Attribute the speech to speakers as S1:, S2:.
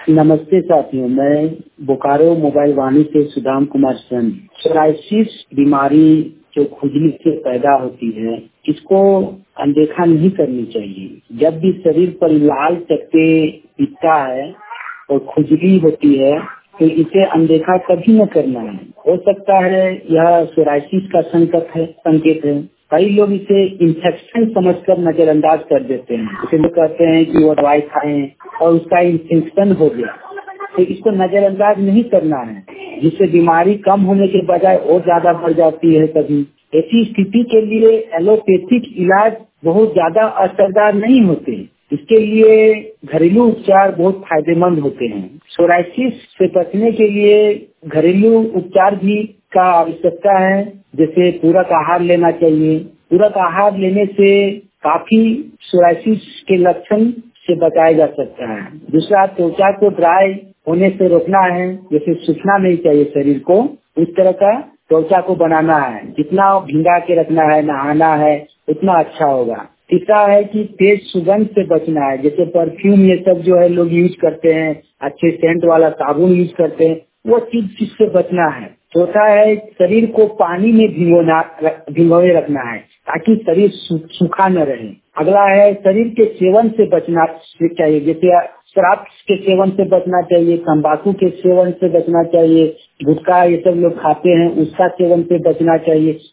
S1: नमस्ते साथियों, मैं बोकारो मोबाइल वाणी से सुदाम कुमार सेन। सोराइसिस बीमारी जो खुजली से पैदा होती है, इसको अनदेखा नहीं करनी चाहिए। जब भी शरीर पर लाल चकत्ते दिखता है और खुजली होती है तो इसे अनदेखा कभी न करना है। हो सकता है यह सोराइसिस का संकेत है। कई लोग इसे इन्फेक्शन समझकर नजरअंदाज कर देते हैं। इसे लोग कहते हैं कि वो दवाई खाएं और उसका इन्फेक्शन हो गया, तो इसको नजरअंदाज नहीं करना है, जिससे बीमारी कम होने के बजाय और ज्यादा बढ़ जाती है। कभी ऐसी स्थिति के लिए एलोपैथिक इलाज बहुत ज्यादा असरदार नहीं होते। इसके लिए घरेलू उपचार बहुत फायदेमंद होते हैं। सोराइसिस से बचने के लिए घरेलू उपचार भी का आवश्यकता है, जैसे पूरक आहार लेना चाहिए। पूरक आहार लेने से काफी सोराइसिस के लक्षण से बचाया जा सकता है। दूसरा, त्वचा को ड्राई होने से रोकना है, जैसे सूखना नहीं चाहिए शरीर को, उस तरह का त्वचा को बनाना है। जितना भिंगा के रखना है, नहाना है, उतना अच्छा होगा। तीसरा है कि तेज सुगंध से बचना है, जैसे परफ्यूम ये सब जो है लोग यूज करते हैं, अच्छे सेंट वाला साबुन यूज करते हैं, वो चीज से बचना है। चौथा है शरीर को पानी में भिगोए रखना है ताकि शरीर सूखा न रहे। अगला है शरीर के सेवन से बचना चाहिए, जैसे शराब के सेवन से बचना चाहिए, तंबाकू के सेवन से बचना चाहिए, गुटखा ये सब लोग खाते हैं उसका सेवन से बचना चाहिए।